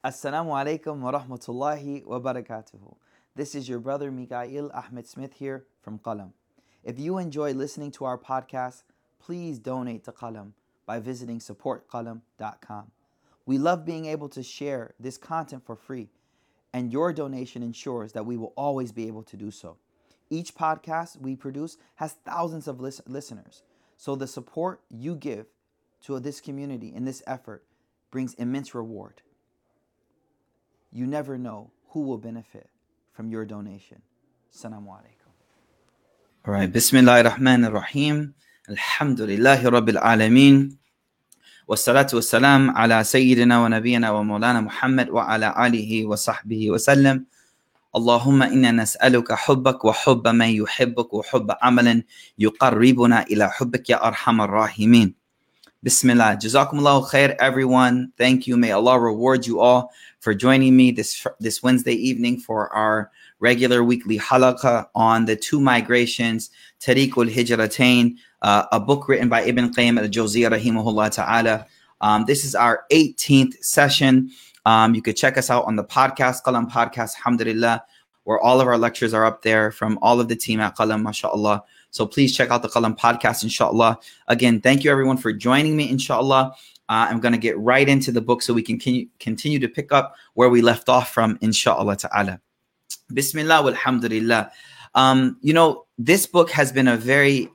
Assalamu alaikum wa rahmatullahi wa barakatuhu. This is your brother Mikael Ahmed Smith here from Qalam. If you enjoy listening to our podcast, please donate to Qalam by visiting supportqalam.com. We love being able to share this content for free, and your donation ensures that we will always be able to do so. Each podcast we produce has thousands of listeners, so the support you give to this community in this effort brings immense reward. You never know who will benefit from your donation. Assalamu alaikum. All right. Bismillahir Rahmanir Rahim. Alhamdulillahi Rabbil Alameen. Wassalatu wassalam ala Sayyidina wa Nabiyyina wa Maulana Muhammad wa ala alihi wa sahbihi wa sallam. Allahumma inna nas'aluka hubbak wa hubba man yuhibbuk wa hubba amalan yuqarribuna ila hubbik ya arhamar rahimin. Bismillah. Jazakumullahu khair, everyone. Thank you. May Allah reward you all for joining me this Wednesday evening for our regular weekly halaqah on the two migrations, Tariqul Hijratain, a book written by Ibn Qayyim al-Jawziyya rahimahullah ta'ala. This is our 18th session. You could check us out on the podcast, Qalam Podcast, alhamdulillah, where all of our lectures are up there from all of the team at Qalam, mashallah. So please check out the Qalam Podcast, inshallah. Again, thank you everyone for joining me, inshallah. I'm going to get right into the book so we can continue to pick up where we left off from, inshallah ta'ala. Bismillah walhamdulillah. This book has been a very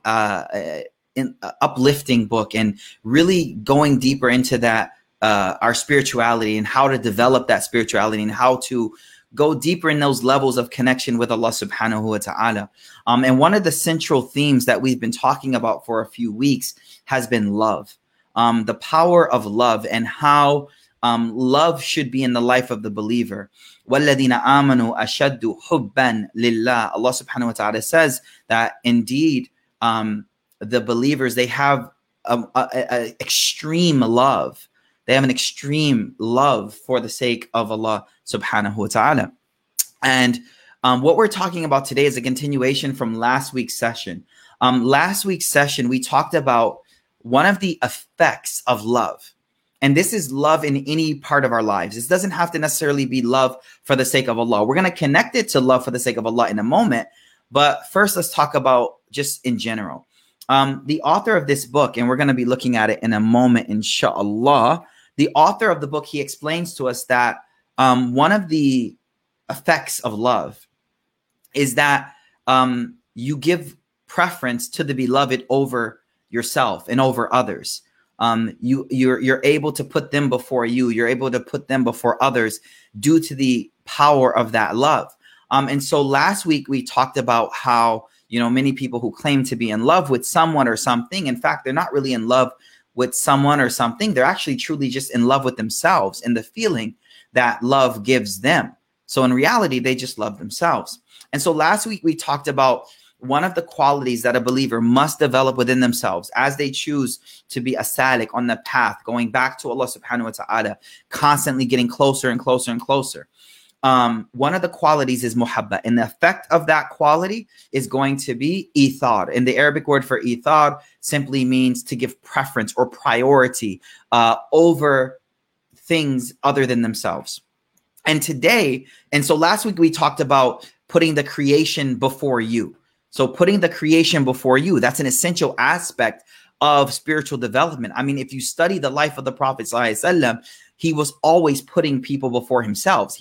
uplifting book and really going deeper into that, our spirituality and how to develop that spirituality and how to go deeper in those levels of connection with Allah subhanahu wa ta'ala. And one of the central themes that we've been talking about for a few weeks has been love. The power of love and how love should be in the life of the believer. وَالَّذِينَ آمَنُوا أَشَدُّ حُبًّا لِلَّهِ. Allah subhanahu wa ta'ala says that indeed the believers, they have an extreme love. They have an extreme love for the sake of Allah subhanahu wa ta'ala. And what we're talking about today is a continuation from last week's session. Last week's session, we talked about one of the effects of love. And this is love in any part of our lives. This doesn't have to necessarily be love for the sake of Allah. We're going to connect it to love for the sake of Allah in a moment. But first, let's talk about just in general. The author of this book, and we're going to be looking at it in a moment, inshallah. The author of the book, he explains to us that one of the effects of love is that you give preference to the beloved over yourself and over others. You're able to put them before you. You're able to put them before others due to the power of that love. And so last week we talked about how, many people who claim to be in love with someone or something, in fact, they're not really in love with someone or something. They're actually truly just in love with themselves and the feeling that love gives them. So in reality, they just love themselves. And so last week we talked about one of the qualities that a believer must develop within themselves as they choose to be a salik on the path, going back to Allah subhanahu wa ta'ala, constantly getting closer and closer and closer. One of the qualities is muhabba, and the effect of that quality is going to be ithar. And the Arabic word for ithar simply means to give preference or priority over things other than themselves. And so last week we talked about putting the creation before you. So putting the creation before you, that's an essential aspect of spiritual development. I mean, if you study the life of the Prophet sallallahu alaihi wasallam, he was always putting people before himself.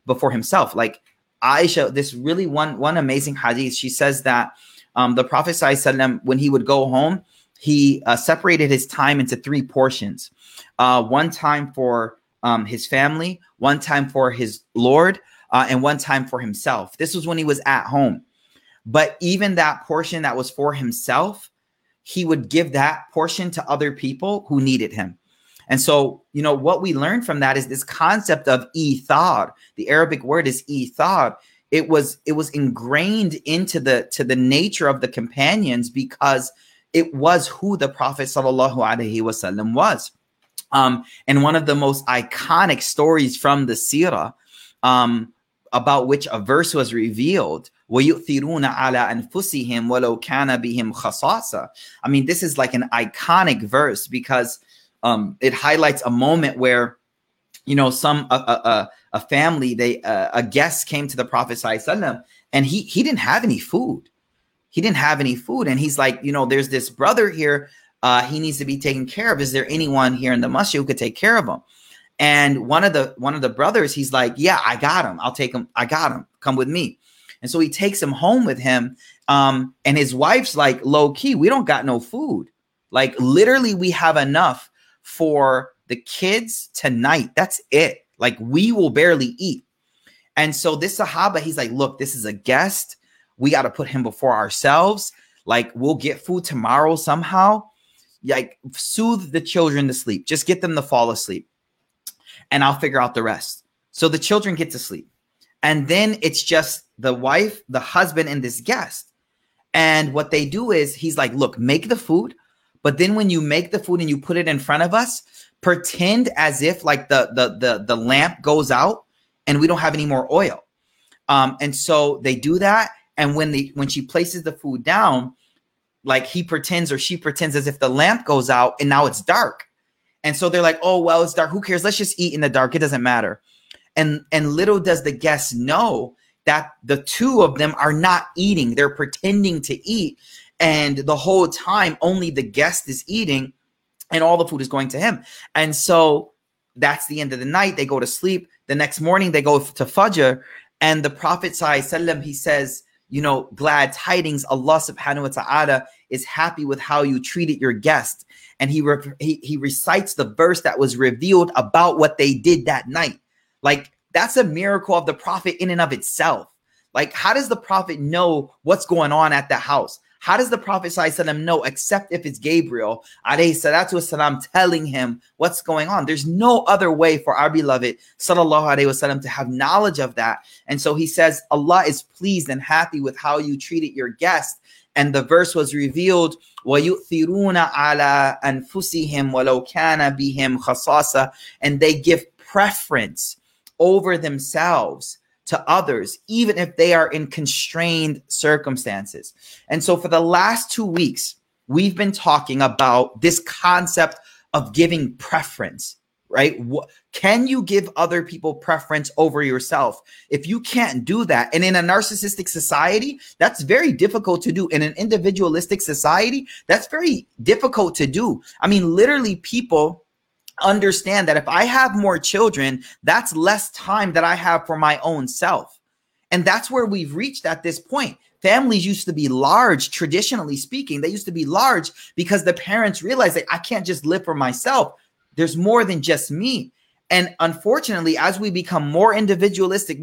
Like Aisha, this really one amazing hadith. She says that the Prophet sallallahu alaihi wasallam, when he would go home, he separated his time into three portions. One time for his family, one time for his Lord, and one time for himself. This was when he was at home. But even that portion that was for himself, he would give that portion to other people who needed him. And so, what we learned from that is this concept of ithar. The Arabic word is ithar. It was ingrained into the nature of the companions because it was who the Prophet sallallahu alaihi wasallam was. And one of the most iconic stories from the seerah, about which a verse was revealed, وَيُؤْثِرُونَ عَلَىٰ أَنفُسِهِمْ وَلَوْ كَانَ بِهِمْ خَصَاصَةٌ. I mean, this is like an iconic verse because it highlights a moment where you know, a family, a guest came to the Prophet ﷺ, and he didn't have any food. He didn't have any food. And he's like, you know, there's this brother here. He needs to be taken care of. Is there anyone here in the masjid who could take care of him? And one of the brothers, he's like, yeah, I got him. I'll take him. I got him. Come with me. And so he takes him home with him. And his wife's like, low key, we don't got no food. Like literally we have enough for the kids tonight. That's it. Like we will barely eat. And so this Sahaba, he's like, look, this is a guest. We got to put him before ourselves. Like we'll get food tomorrow somehow. Like soothe the children to sleep. Just get them to fall asleep. And I'll figure out the rest. So the children get to sleep. And then it's just the wife, the husband, and this guest. And what they do is he's like, look, make the food. But then when you make the food and you put it in front of us, pretend as if like the lamp goes out and we don't have any more oil. And so they do that. And when she places the food down, like he pretends or she pretends as if the lamp goes out and now it's dark. And so they're like, oh, well, it's dark. Who cares? Let's just eat in the dark. It doesn't matter. And little does the guests know that the two of them are not eating. They're pretending to eat. And the whole time, only the guest is eating and all the food is going to him. And so that's the end of the night. They go to sleep. The next morning, they go to Fajr. And the Prophet ﷺ, he says, you know, glad tidings, Allah subhanahu wa ta'ala is happy with how you treated your guest. And he recites the verse that was revealed about what they did that night. Like, that's a miracle of the Prophet in and of itself. Like, how does the Prophet know what's going on at the house? How does the Prophet ﷺ know, except if it's Gabriel alayhi salatu wasalam telling him what's going on? There's no other way for our beloved sallallahu alayhi wasallam to have knowledge of that. And so he says, Allah is pleased and happy with how you treated your guest. And the verse was revealed, وَيُؤْثِرُونَ عَلَىٰ أَنفُسِهِمْ وَلَوْ كَانَ بِهِمْ خَصَاصَةٌ, and they give preference over themselves to others, even if they are in constrained circumstances. And so for the last 2 weeks, we've been talking about this concept of giving preference, right? Can you give other people preference over yourself? If you can't do that, and in a narcissistic society, that's very difficult to do. In an individualistic society, that's very difficult to do. I mean, literally people understand that if I have more children, that's less time that I have for my own self. And that's where we've reached at this point. Families used to be large, traditionally speaking. They used to be large because the parents realized that I can't just live for myself. There's more than just me. And unfortunately, as we become more individualistic,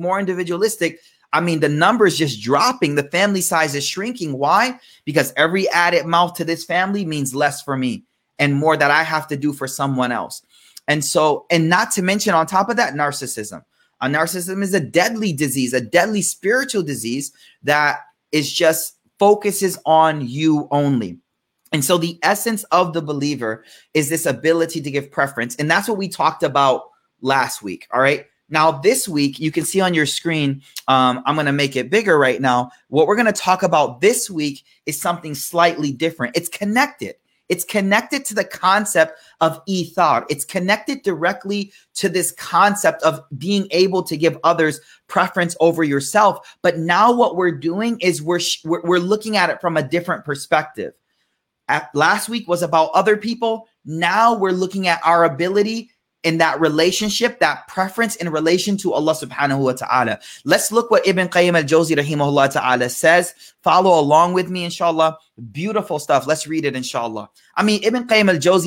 I mean, the numbers just dropping. The family size is shrinking. Why? Because every added mouth to this family means less for me and more that I have to do for someone else. And so, and not to mention on top of that, narcissism. Narcissism is a deadly disease, a deadly spiritual disease that is just focuses on you only. And so the essence of the believer is this ability to give preference. And that's what we talked about last week. All right. Now, this week, you can see on your screen, I'm going to make it bigger right now. What we're going to talk about this week is something slightly different. It's connected. It's connected to the concept of ithar. It's connected directly to this concept of being able to give others preference over yourself. But now what we're doing is we're looking at it from a different perspective. Last week was about other people. Now we're looking at our ability in that relationship, that preference in relation to Allah subhanahu wa ta'ala. Let's look what Ibn Qayyim al-Jawzi rahimahullah ta'ala says. Follow along with me, inshallah. Beautiful stuff. Let's read it, inshallah. I mean, Ibn Qayyim al-Jawzi,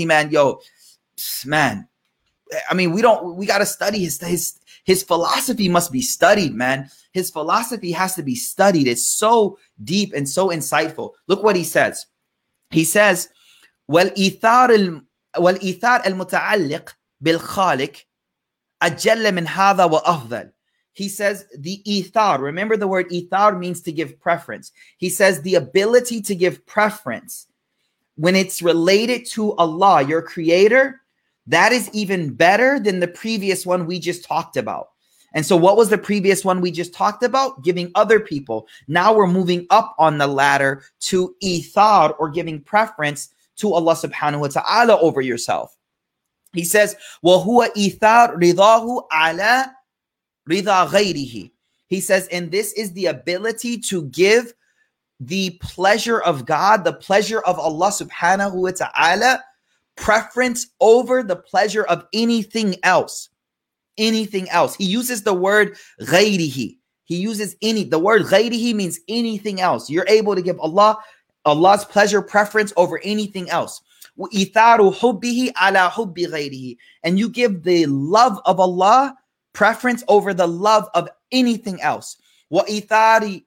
man, I mean, we got to study his philosophy must be studied, man. His philosophy has to be studied. It's so deep and so insightful. Look what he says. He says, وَالْإِيثَارِ الْمُتَعَلِّقِ بالخالق أجل من هذا وأفضل. He says the ithar, remember the word ithar means to give preference. He says the ability to give preference when it's related to Allah, your creator, that is even better than the previous one we just talked about. And so what was the previous one we just talked about? Giving other people. Now we're moving up on the ladder to ithar, or giving preference to Allah subhanahu wa ta'ala over yourself. He says, وَهُوَ إِيثَارُ رِضَاهُ عَلَى رِضَى غَيْرِهِ. He says, and this is the ability to give the pleasure of God, the pleasure of Allah subhanahu wa ta'ala, preference over the pleasure of anything else. Anything else. He uses the word غَيْرِهِ. He uses the word غَيْرِهِ means anything else. You're able to give Allah's pleasure preference over anything else. وَإِثَارُ حُبِّهِ عَلَى حُبِّ غَيْرِهِ. And you give the love of Allah preference over the love of anything else. وَإِثَارُ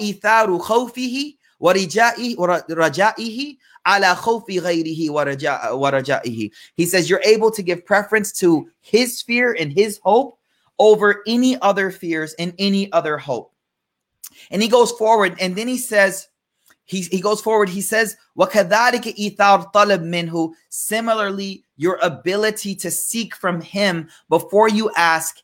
خَوْفِهِ وَرَجَائِهِ عَلَى خَوْفِ غَيْرِهِ وَرَجَائِهِ. He says you're able to give preference to his fear and his hope over any other fears and any other hope. And he goes forward, and then he says, he goes forward, he says, وَكَذَلِكَ إِيثَارُ طَلَبْ مِنْهُ. Similarly, your ability to seek from him before you ask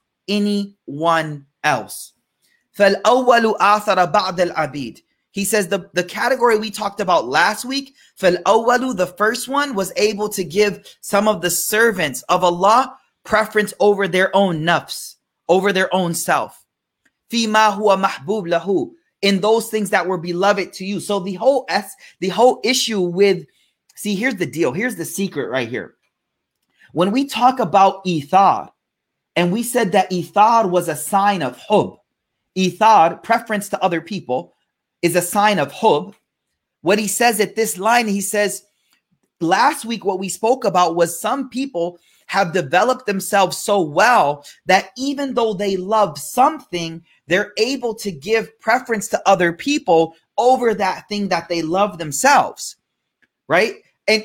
anyone else. فَالْأَوَّلُ آثَرَ بَعْدَ الْعَبِيدِ. He says the category we talked about last week, فَالْأَوَّلُ, the first one, was able to give some of the servants of Allah preference over their own nafs, over their own self. فِيمَا هُوَ مَحْبُوبْ لَهُ. In those things that were beloved to you. So the whole issue with, see, here's the deal. Here's the secret right here. When we talk about ithar, and we said that ithar was a sign of hub, ithar, preference to other people, is a sign of hub. What he says at this line, he says, last week what we spoke about was some people have developed themselves so well that even though they love something, they're able to give preference to other people over that thing that they love themselves, right?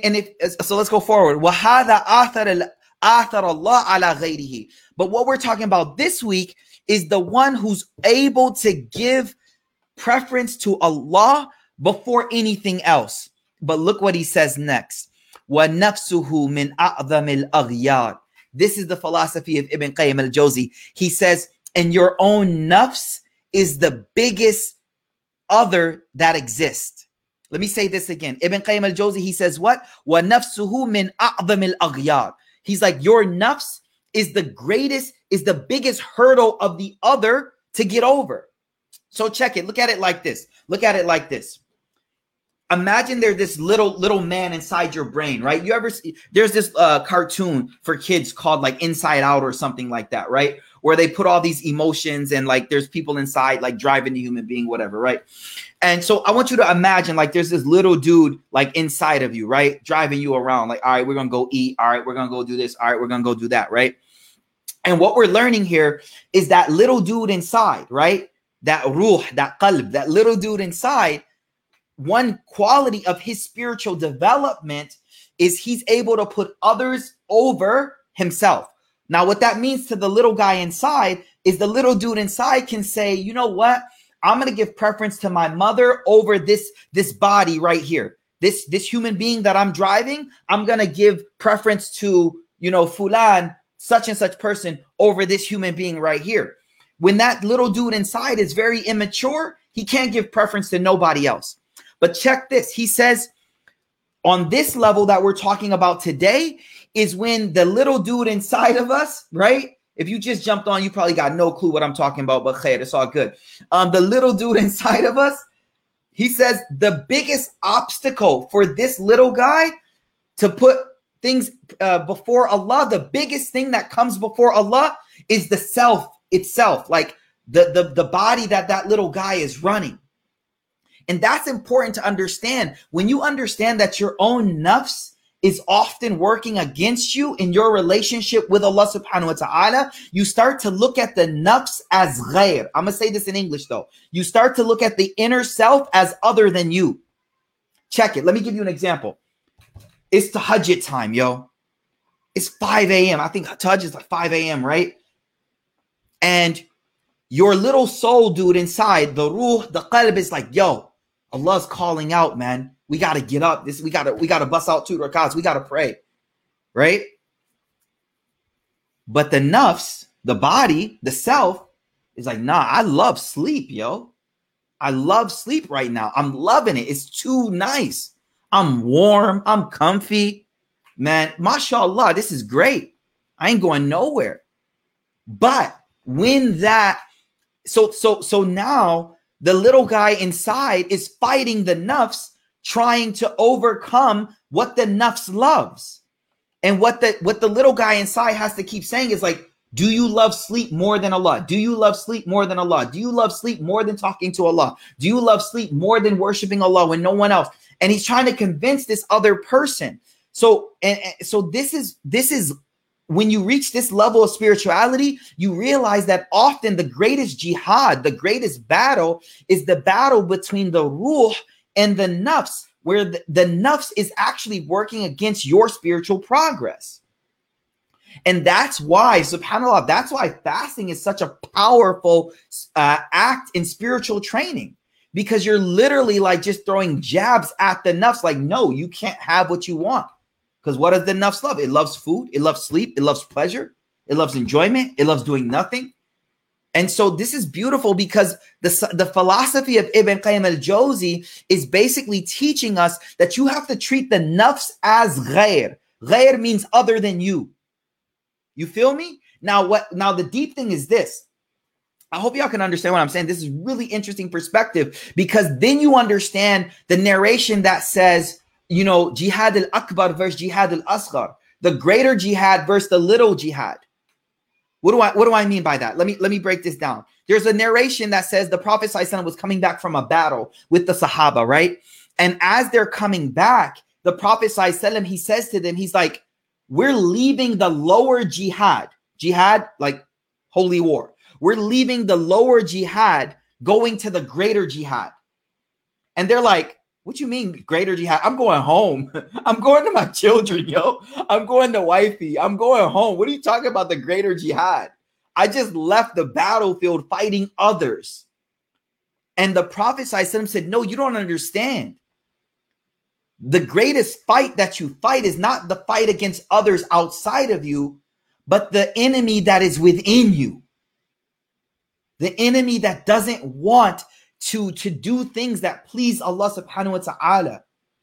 So let's go forward. وَهَذَا آثَرَ اللَّهَ عَلَى غَيْرِهِ. But what we're talking about this week is the one who's able to give preference to Allah before anything else. But look what he says next. وَنَفْسُهُ مِنْ أَعْظَمِ الْأَغْيَارِ. This is the philosophy of Ibn Qayyim al-Jawzi. He says, and your own nafs is the biggest other that exists. Let me say this again. Ibn Qayyim al-Jawzi, he says what? وَنَفْسُهُ مِنْ أَعْظَمِ الْأَغْيَارِ. He's like, your nafs is the greatest, is the biggest hurdle of the other to get over. So check it. Look at it like this. Look at it like this. Imagine there's this little man inside your brain, right? You ever see, there's this cartoon for kids called like Inside Out or something like that, right? Where they put all these emotions and like there's people inside like driving the human being, whatever, right? And so I want you to imagine like there's this little dude like inside of you, right? Driving you around like, all right, we're going to go eat. All right, we're going to go do this. All right, we're going to go do that, right? And what we're learning here is that little dude inside, right? That ruh, that qalb, that little dude inside, one quality of his spiritual development is he's able to put others over himself. Now, what that means to the little guy inside is the little dude inside can say, you know what? I'm going to give preference to my mother over this body right here. This human being that I'm driving, I'm going to give preference to, fulan, such and such person over this human being right here. When that little dude inside is very immature, he can't give preference to nobody else. But check this. He says on this level that we're talking about today is when the little dude inside of us, right? If you just jumped on, you probably got no clue what I'm talking about, but khair, it's all good. The little dude inside of us, he says the biggest obstacle for this little guy to put things before Allah, the biggest thing that comes before Allah is the self itself, like the body that little guy is running. And that's important to understand. When you understand that your own nafs is often working against you in your relationship with Allah subhanahu wa ta'ala, you start to look at the nafs as ghair. I'm going to say this in English though. You start to look at the inner self as other than you. Check it. Let me give you an example. It's tahajjud time, yo. It's 5 a.m. I think tahajjud is like 5 a.m., right? And your little soul dude inside, the ruh, the qalb is like, yo, Allah's calling out, man. We got to get up. We got to bust out 2 rakats. We got to pray, right? But the nafs, the body, the self is like, nah, I love sleep, yo. I love sleep right now. I'm loving it. It's too nice. I'm warm. I'm comfy. man, mashallah, this is great. I ain't going nowhere. But when that, so now the little guy inside is fighting the nafs, trying to overcome what the nafs loves. And what the little guy inside has to keep saying is like, do you love sleep more than Allah? Do you love sleep more than Allah? Do you love sleep more than talking to Allah? Do you love sleep more than worshiping Allah when no one else? And he's trying to convince this other person. So this is when you reach this level of spirituality, you realize that often the greatest jihad, the greatest battle is the battle between the ruh and the nafs, where the nafs is actually working against your spiritual progress. And that's why, subhanAllah, that's why fasting is such a powerful act in spiritual training, because you're literally like just throwing jabs at the nafs like, no, you can't have what you want. Because what does the nafs love? It loves food, it loves sleep, it loves pleasure, it loves enjoyment, it loves doing nothing. And so this is beautiful because the philosophy of Ibn Qayyim al-Jawzi is basically teaching us that you have to treat the nafs as ghair. Ghair means other than you. You feel me? Now the deep thing is this. I hope y'all can understand what I'm saying. This is really interesting perspective, because then you understand the narration that says, you know, jihad al-akbar versus jihad al-asghar, the greater jihad versus the little jihad. What do I mean by that? Let me break this down. There's a narration that says the Prophet ﷺ was coming back from a battle with the Sahaba, right? And as they're coming back, the Prophet ﷺ, he says to them, he's like, we're leaving the lower jihad, like holy war. We're leaving the lower jihad, going to the greater jihad. And they're like, what you mean greater jihad? I'm going home. I'm going to my children, yo. I'm going to wifey. I'm going home. What are you talking about, the greater jihad? I just left the battlefield fighting others. And the Prophet ﷺ said, no, you don't understand. The greatest fight that you fight is not the fight against others outside of you, but the enemy that is within you. The enemy that doesn't want to do things that please Allah subhanahu wa ta'ala.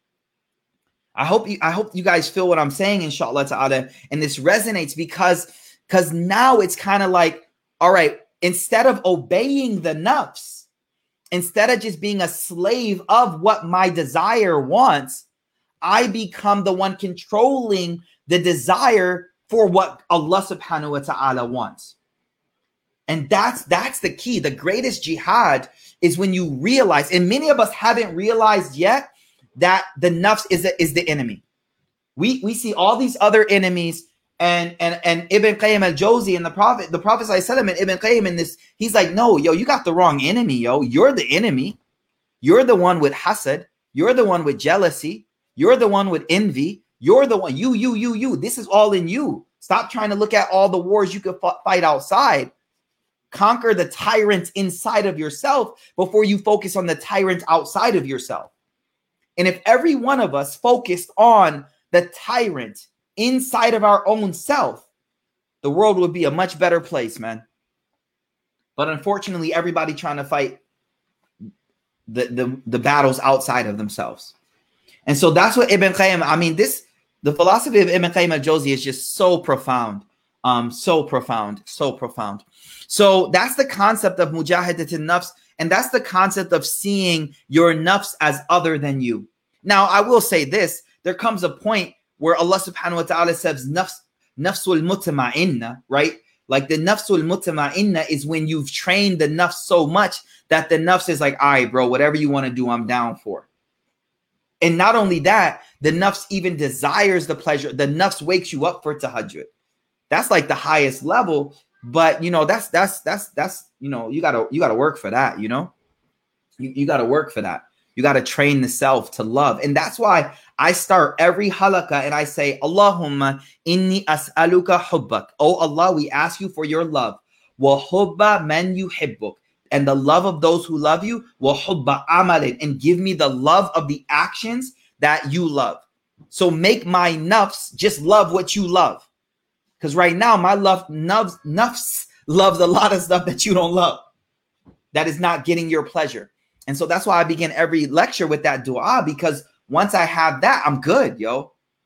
I hope you guys feel what I'm saying, inshallah ta'ala. And this resonates because now it's kind of like, all right, instead of obeying the nafs, instead of just being a slave of what my desire wants, I become the one controlling the desire for what Allah subhanahu wa ta'ala wants. And that's the key. The greatest jihad is when you realize, and many of us haven't realized yet, that the nafs is the enemy. We see all these other enemies, and Ibn Qayyim al-Jawzi and the Prophet ﷺ and Ibn Qayyim in this, he's like, no, yo, you got the wrong enemy, yo. You're the enemy. You're the one with hasad. You're the one with jealousy. You're the one with envy. You're the one, you. This is all in you. Stop trying to look at all the wars you could fight outside. Conquer the tyrant inside of yourself before you focus on the tyrant outside of yourself. And if every one of us focused on the tyrant inside of our own self, the world would be a much better place, man. But unfortunately, everybody trying to fight the battles outside of themselves. And so that's what Ibn Qayyim, the philosophy of Ibn Qayyim al-Jawzi is just so profound. So profound. So that's the concept of mujahidatul nafs, and that's the concept of seeing your nafs as other than you. Now, I will say this, there comes a point where Allah subhanahu wa ta'ala says nafsul mutma'inna, right? Like the nafsul mutma'inna is when you've trained the nafs so much that the nafs is like, all right, bro, whatever you want to do, I'm down for. And not only that, the nafs even desires the pleasure. The nafs wakes you up for tahajjud. That's like the highest level, but you know, that's you know, you gotta work for that, you know, you gotta work for that. You gotta train the self to love. And that's why I start every halaqah and I say, Allahumma inni as'aluka hubbak. Oh Allah, we ask you for your love. Wa hubba man yuhibbuk. And the love of those who love you. Wa hubba amalin. And give me the love of the actions that you love. So make my nafs just love what you love. Because right now, my nafs loves a lot of stuff that you don't love. That is not getting your pleasure. And so that's why I begin every lecture with that dua, because once I have that, I'm good, yo.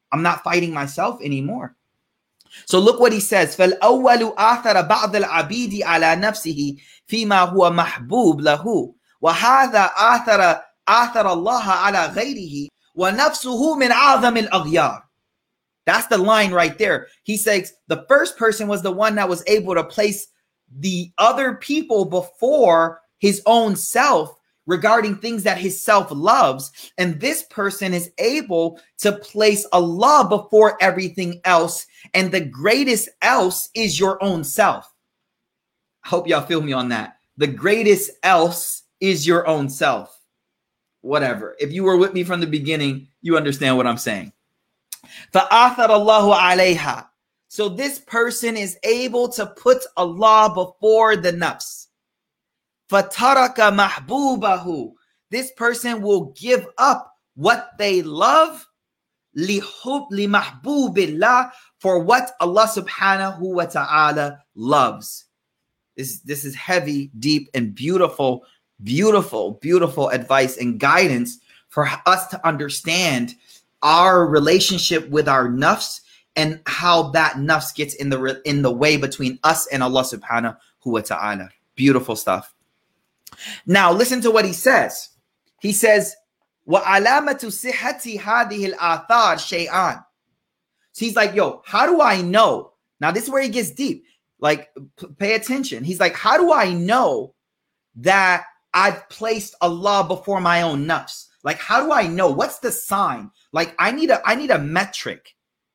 I'm not fighting myself anymore. So look what he says. فَالْأَوَّلُ آثَرَ بَعْضَ الْعَبِيدِ عَلَى نَفْسِهِ فِيمَا هُوَ مَحْبُوبٌ لَهُ وَهَذَا آثَرَ اللَّهَ عَلَى غَيْرِهِ وَنَفْسُهُ مِنْ أَعْظَمِ الْأَغْيَارِ. That's the line right there. He says the first person was the one that was able to place the other people before his own self regarding things that his self loves. And this person is able to place Allah before everything else. And the greatest else is your own self. I hope y'all feel me on that. The greatest else is your own self. Whatever. If you were with me from the beginning, you understand what I'm saying. فَآثَرَ اللَّهُ عَلَيْهَا. So this person is able to put Allah before the nafs. فَتَرَكَ مَحْبُوبَهُ. This person will give up what they love لِمَحْبُوبِ اللَّهِ, for what Allah subhanahu wa ta'ala loves. This is heavy, deep, and beautiful, beautiful, beautiful advice and guidance for us to understand our relationship with our nafs and how that nafs gets in the way between us and Allah subhanahu wa ta'ala. Beautiful stuff. Now listen to what he says. He says, وَعَلَامَةُ صِحَّةِ هَذِهِ الْآثَارِ شَيْئًا. So he's like, yo, how do I know? Now this is where he gets deep. Like, pay attention. He's like, how do I know that I've placed Allah before my own nafs? Like, how do I know? What's the sign? Like, I need a metric.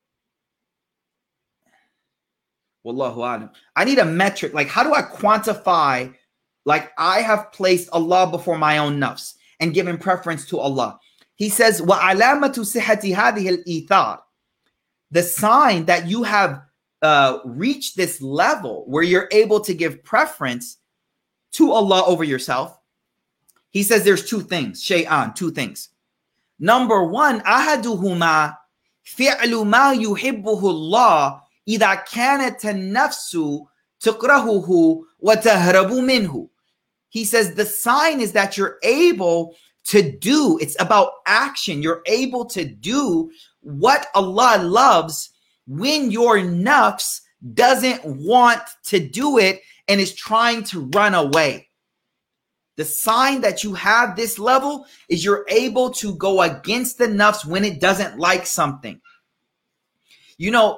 Wallahu a'lam. I need a metric. Like, how do I quantify, like, I have placed Allah before my own nafs and given preference to Allah? He says, وَعَلَامَةُ صِحَّةِ هَذِهِ الْإِيثَارِ. The sign that you have reached this level where you're able to give preference to Allah over yourself. He says there's two things, shay'an, two things. Number one, أحدهما فعل ما يحبه الله إذا كانت النفس تكرهه وتهرب منه. He says the sign is that you're able to do, it's about action. You're able to do what Allah loves when your nafs doesn't want to do it and is trying to run away. The sign that you have this level is you're able to go against the nafs when it doesn't like something. You know,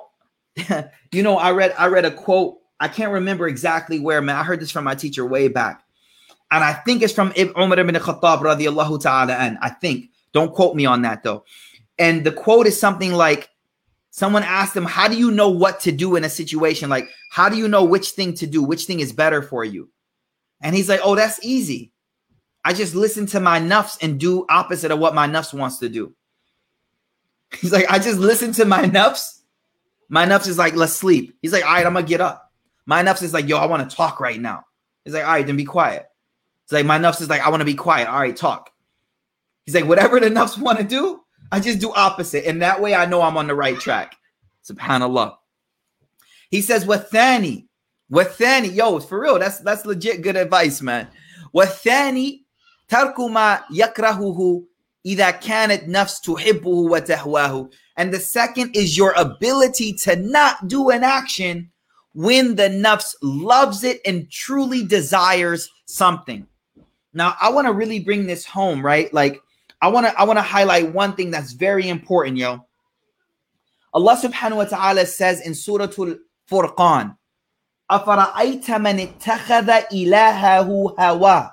I read a quote. I can't remember exactly where, man. I heard this from my teacher way back. And I think it's from Umar ibn Khattab radiyallahu ta'ala an. I think. Don't quote me on that though. And the quote is something like, someone asked him, how do you know what to do in a situation? Like, how do you know which thing to do? Which thing is better for you? And he's like, oh, that's easy. I just listen to my nafs and do opposite of what my nafs wants to do. He's like, I just listen to my nafs. My nafs is like, let's sleep. He's like, all right, I'm going to get up. My nafs is like, yo, I want to talk right now. He's like, all right, then be quiet. It's like, my nafs is like, I want to be quiet. All right, talk. He's like, whatever the nafs want to do, I just do opposite. And that way I know I'm on the right track. Subhanallah. He says, wathani. Yo, for real, that's legit good advice, man. Wathani tarku ma yakrahuhu idha kanat nafs tuhibbuhu wa tahwahu. And the second is your ability to not do an action when the nafs loves it and truly desires something. Now, I want to really bring this home, right? Like, I want to highlight one thing that's very important, yo. Allah subhanahu wa ta'ala says in Surah Al-Furqan, أَفَرَأَيْتَ مَنِ اتَّخَذَ إِلَهَهُ هَوَى.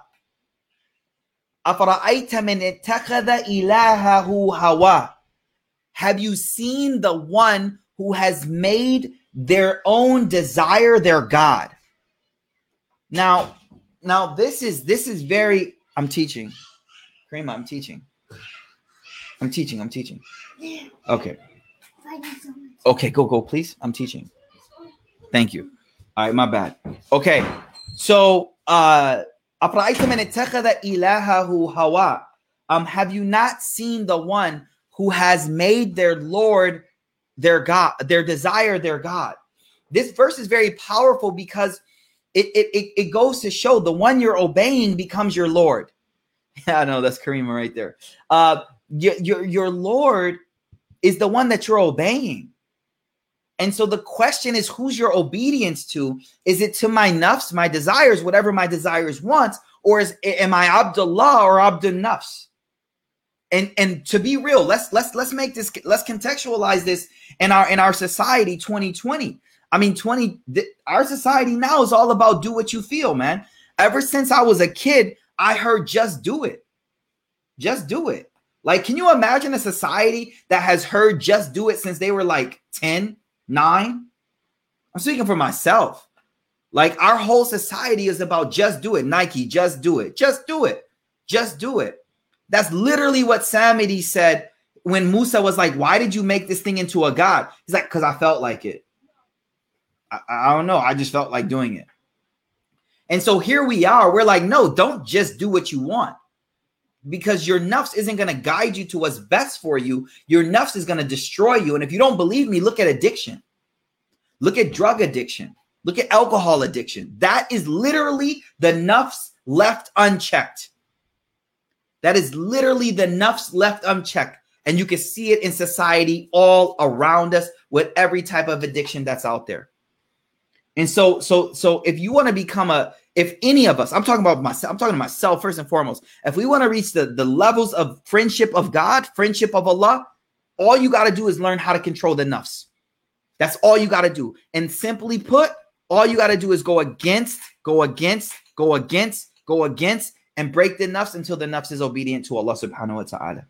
أَفَرَأَيْتَ مَنِ اتَّخَذَ إِلَهَهُ هَوَى. Have you seen the one who has made their own desire their God? Now this is very, I'm teaching. Karima, I'm teaching. Okay. Okay, go, please. I'm teaching. Thank you. All right, my bad. Okay. So, have you not seen the one who has made their Lord their God, their desire their God? This verse is very powerful because it goes to show the one you're obeying becomes your Lord. Yeah, I know, that's Karima right there. Your Lord is the one that you're obeying. And so the question is, who's your obedience to? Is it to my nafs, my desires, whatever my desires want, or am I Abdullah or Abdul Nafs? And to be real, let's make this, let's contextualize this in our society 2020. I mean, our society now is all about do what you feel, man. Ever since I was a kid, I heard just do it. Just do it. Like, can you imagine a society that has heard just do it since they were like 10, 9? I'm speaking for myself. Like, our whole society is about just do it. Nike, just do it. Just do it. Just do it. That's literally what Samedi said when Musa was like, why did you make this thing into a god? He's like, because I felt like it. I don't know. I just felt like doing it. And so here we are. We're like, no, don't just do what you want, because your nafs isn't going to guide you to what's best for you. Your nafs is going to destroy you. And if you don't believe me, look at addiction. Look at drug addiction. Look at alcohol addiction. That is literally the nafs left unchecked. That is literally the nafs left unchecked. And you can see it in society all around us with every type of addiction that's out there. And so if you want to become if any of us, I'm talking about myself, I'm talking to myself first and foremost. If we want to reach the levels of friendship of God, friendship of Allah, all you got to do is learn how to control the nafs. That's all you got to do. And simply put, all you got to do is go against, and break the nafs until the nafs is obedient to Allah subhanahu wa ta'ala.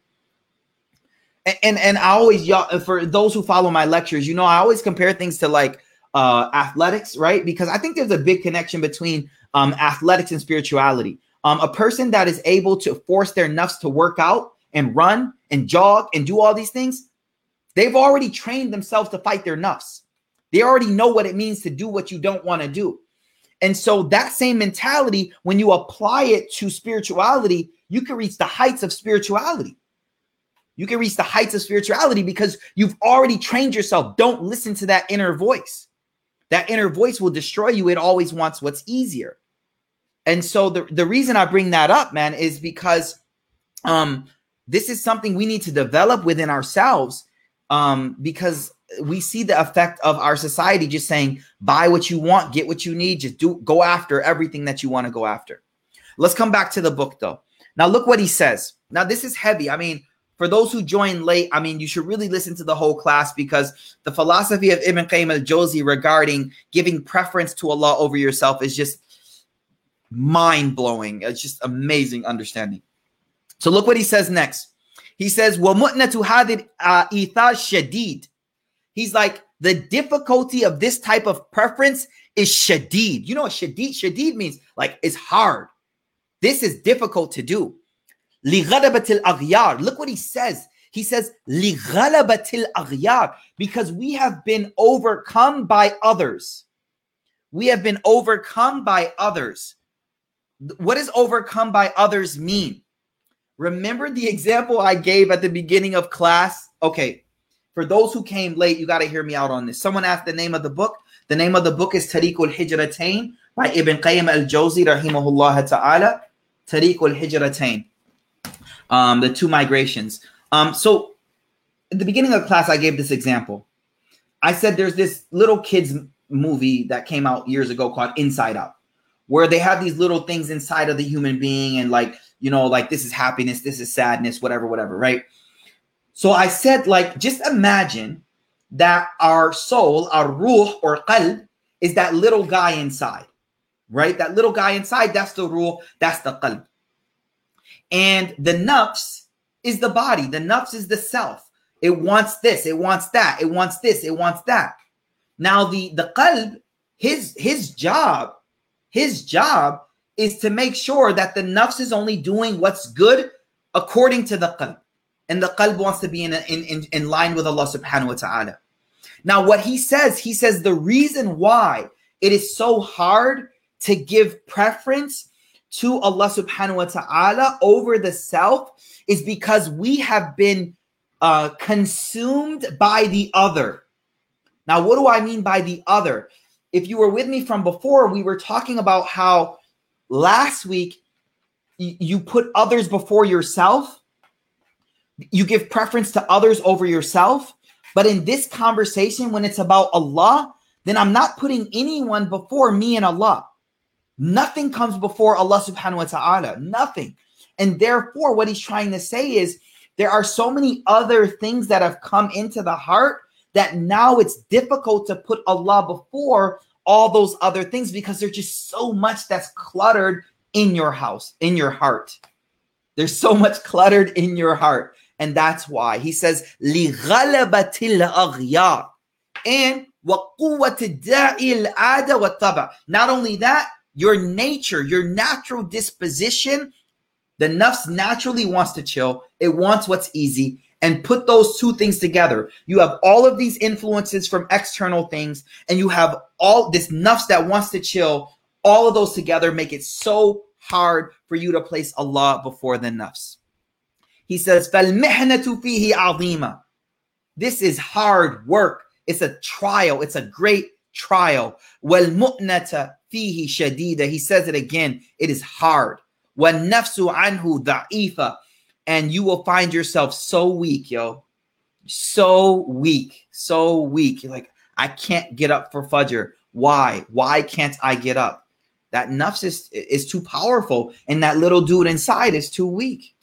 And I always, y'all, for those who follow my lectures, you know, I always compare things to like athletics, right? Because I think there's a big connection between athletics and spirituality. A person that is able to force their nafs to work out and run and jog and do all these things, they've already trained themselves to fight their nafs. They already know what it means to do what you don't want to do. And so that same mentality, when you apply it to spirituality, you can reach the heights of spirituality. You can reach the heights of spirituality because you've already trained yourself. Don't listen to that inner voice. That inner voice will destroy you. It always wants what's easier. And so the reason I bring that up, man, is because this is something we need to develop within ourselves, because we see the effect of our society just saying, buy what you want, get what you need, just go after everything that you want to go after. Let's come back to the book though. Now look what he says. Now this is heavy. I mean, for those who join late, I mean, you should really listen to the whole class, because the philosophy of Ibn Qayyim al-Jawzi regarding giving preference to Allah over yourself is just mind-blowing. It's just amazing understanding. So look what he says next. He says, وَمُؤْنَةُ هَذِهِ إِيثَارِ شَدِيد. He's like, the difficulty of this type of preference is shadid. You know what shadid means? Like, it's hard. This is difficult to do. لِغَلَبَةِ الْأَغْيَارِ. Look what he says. He says, لِغَلَبَةِ الْأَغْيَارِ. Because we have been overcome by others. We have been overcome by others. What does overcome by others mean? Remember the example I gave at the beginning of class? Okay, for those who came late, you got to hear me out on this. Someone asked the name of the book. The name of the book is Tariqul Hijratain by Ibn Qayyim al-Jawzi rahimahullah ta'ala. Tariqul Hijratain. The two migrations. So at the beginning of class, I gave this example. I said there's this little kids movie that came out years ago called Inside Out, where they have these little things inside of the human being, and like, you know, like this is happiness, this is sadness, whatever, right? So I said, like, just imagine that our soul, our ruh or qalb, is that little guy inside, right? That little guy inside, that's the ruh, that's the qalb. And the nafs is the body. The nafs is the self. It wants this, it wants that, it wants this, it wants that. Now the qalb, his job is to make sure that the nafs is only doing what's good according to the qalb. And the qalb wants to be in line with Allah subhanahu wa ta'ala. Now what he says the reason why it is so hard to give preference to Allah subhanahu wa ta'ala over the self is because we have been consumed by the other. Now, what do I mean by the other? If you were with me from before, we were talking about how last week you put others before yourself. You give preference to others over yourself. But in this conversation, when it's about Allah, then I'm not putting anyone before me and Allah. Nothing comes before Allah subhanahu wa ta'ala. Nothing. And therefore, what he's trying to say is there are so many other things that have come into the heart that now it's difficult to put Allah before all those other things because there's just so much that's cluttered in your house, in your heart. There's so much cluttered in your heart. And that's why he says, لِغَلَبَةِ الْأَغْيَارِ and وَقُوَّةِ الدَّاعِ الْعَادَ وَالطَّبَعِ. Not only that, your nature, your natural disposition, the nafs naturally wants to chill. It wants what's easy. And put those two things together. You have all of these influences from external things, and you have all this nafs that wants to chill. All of those together make it so hard for you to place Allah before the nafs. He says, فَالْمِحْنَةُ فِيهِ عَظِيمًا. This is hard work. It's a trial. It's a great trial. وَالْمُؤْنَةَ فِيهِ شَدِيدًا. He says it again. It is hard. وَالنَّفْسُ عَنْهُ ضَعِيفًا. And you will find yourself so weak, yo. So weak. So weak. You're like, I can't get up for Fajr. Why? Why can't I get up? That nafs is too powerful. And that little dude inside is too weak.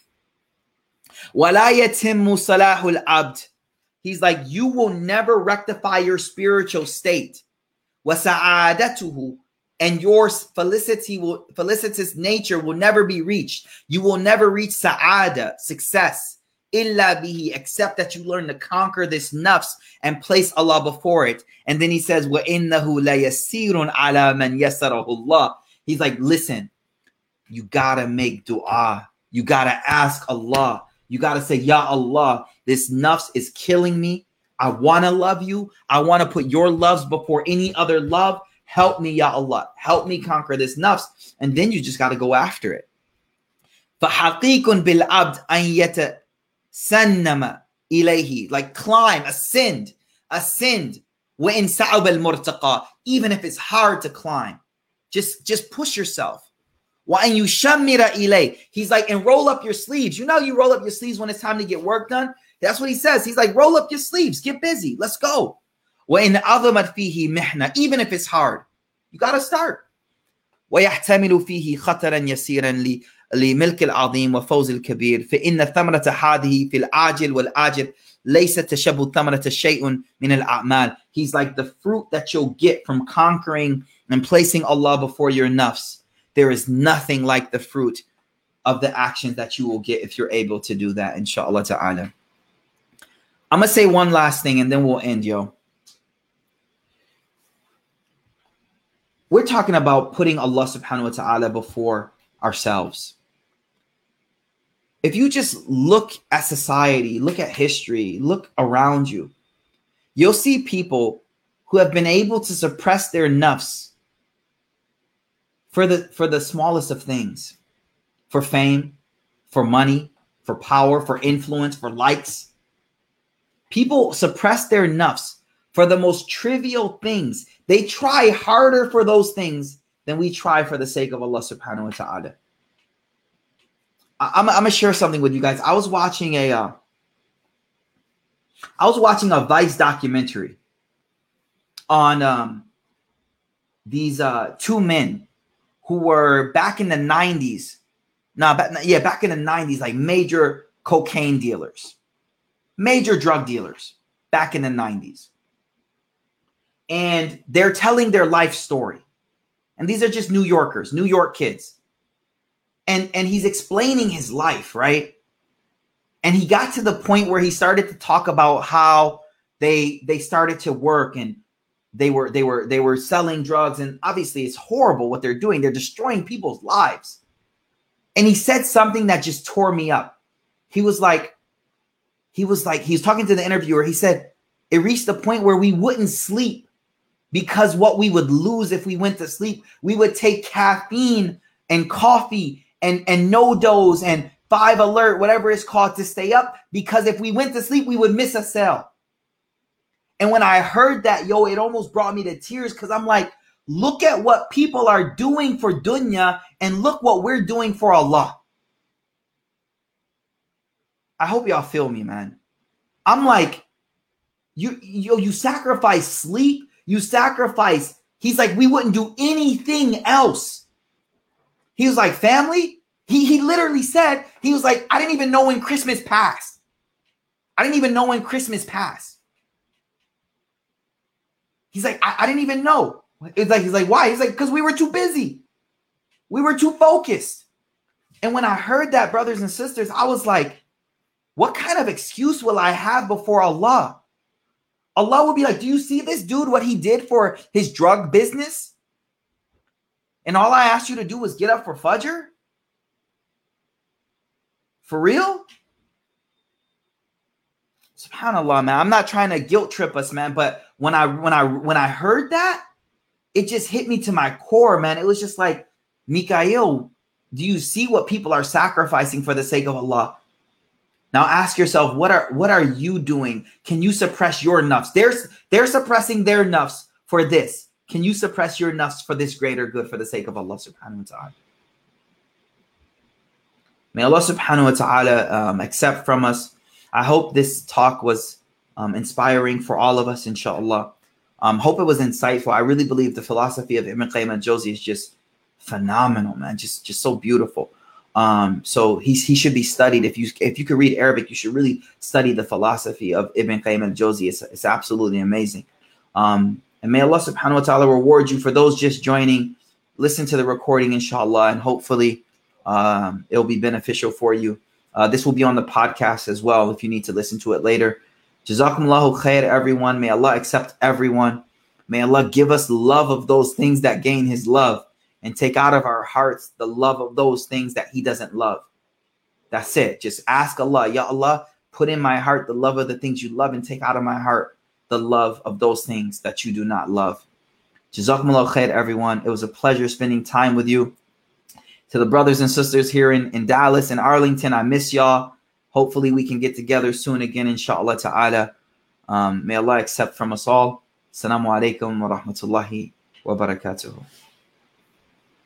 وَلَا يَتِمُّ صَلَاحُ الْعَبْدِ. He's like, you will never rectify your spiritual state. وَسَعَادَتُهُ. And your felicitous nature will never be reached. You will never reach sa'ada, success, illa bihi, except that you learn to conquer this nafs and place Allah before it. And then he says, وَإِنَّهُ لَيَسِيرٌ عَلَى مَنْ يَسَرَهُ اللَّهِ. He's like, listen, you gotta make dua. You gotta ask Allah. You gotta say, Ya Allah, this nafs is killing me. I wanna love you. I wanna put your loves before any other love. Help me, Ya Allah. Help me conquer this nafs. And then you just got to go after it. فَحَقِيقٌ بِالْعَبْدِ أَنْ يَتَسَنَّمَ إِلَيْهِ. Like climb, ascend. وَإِنْ سَعَبَ الْمُرْتَقَى. Even if it's hard to climb. Just push yourself. وَأَنْ يُشَمِّرَ إِلَيْهِ. He's like, and roll up your sleeves. You know you roll up your sleeves when it's time to get work done? That's what he says. He's like, roll up your sleeves. Get busy. Let's go. وَإِنْ أَظَمَتْ فِيهِ مِحْنَةً. Even if it's hard, you got to start. وَيَحْتَمِلُ فِيهِ خَطَرًا يَسِيرًا لِمِلْكِ الْعَظِيمِ وَفَوْزِ الْكَبِيرِ فَإِنَّ ثَمَرَةَ هَذِهِ فِي الْعَاجِلِ وَالْآجِلِ لَيْسَ تَشَبُّ ثَمَرَةَ شَيْءٌ مِنَ الْأَعْمَالِ. He's like, the fruit that you'll get from conquering and placing Allah before your nafs, there is nothing like the fruit of the actions that you will get if you're able to do that, inshallah ta'ala. I'm going to say one last thing and then we'll end, yo. We're talking about putting Allah subhanahu wa ta'ala before ourselves. If you just look at society, look at history, look around you, you'll see people who have been able to suppress their nafs for the smallest of things, for fame, for money, for power, for influence, for likes. People suppress their nafs for the most trivial things. They try harder for those things than we try for the sake of Allah subhanahu wa ta'ala. I'm going to share something with you guys. I was watching a Vice documentary on these two men who were back in the 90s. Back in the 90s, like major cocaine dealers, major drug dealers back in the 90s. And they're telling their life story. And these are just New Yorkers, New York kids. And he's explaining his life, right? And he got to the point where he started to talk about how they started to work and they were selling drugs. And obviously it's horrible what they're doing. They're destroying people's lives. And he said something that just tore me up. He was talking to the interviewer. He said, it reached the point where we wouldn't sleep because what we would lose if we went to sleep, we would take caffeine and coffee and no-dose and 5 Alert, whatever it's called, to stay up, because if we went to sleep, we would miss a sale. And when I heard that, yo, it almost brought me to tears, because I'm like, look at what people are doing for dunya and look what we're doing for Allah. I hope y'all feel me, man. I'm like, you sacrifice sleep, you sacrifice. He's like, we wouldn't do anything else. He was like, family. He literally said, he was like, I didn't even know when Christmas passed. I didn't even know when Christmas passed. He's like, I didn't even know. He's like, why? He's like, because we were too busy. We were too focused. And when I heard that, brothers and sisters, I was like, what kind of excuse will I have before Allah? Allah will be like, do you see this dude, what he did for his drug business? And all I asked you to do was get up for Fajr? For real? SubhanAllah, man. I'm not trying to guilt trip us, man. But when I heard that, it just hit me to my core, man. It was just like, Mikail, do you see what people are sacrificing for the sake of Allah? Now ask yourself, what are you doing? Can you suppress your nafs? They're suppressing their nafs for this. Can you suppress your nafs for this greater good for the sake of Allah subhanahu wa ta'ala? May Allah subhanahu wa ta'ala accept from us. I hope this talk was inspiring for all of us, inshallah. Hope it was insightful. I really believe the philosophy of Ibn Qayyim al-Jawzi is just phenomenal, man. Just so beautiful. So he should be studied. If you could read Arabic, you should really study the philosophy of Ibn Qayyim al-Jawzi. It's absolutely amazing. And may Allah subhanahu wa ta'ala reward you. For those just joining, listen to the recording, inshallah, and hopefully it'll be beneficial for you. This will be on the podcast as well if you need to listen to it later. Jazakumullahu khair, everyone. May Allah accept everyone. May Allah give us love of those things that gain his love, and take out of our hearts the love of those things that he doesn't love. That's it. Just ask Allah, Ya Allah, put in my heart the love of the things you love, and take out of my heart the love of those things that you do not love. Jazakumullahu khair, everyone. It was a pleasure spending time with you. To the brothers and sisters here in Dallas and Arlington, I miss y'all. Hopefully we can get together soon again, inshallah ta'ala. May Allah accept from us all. Assalamu alaikum wa rahmatullahi wa barakatuhu.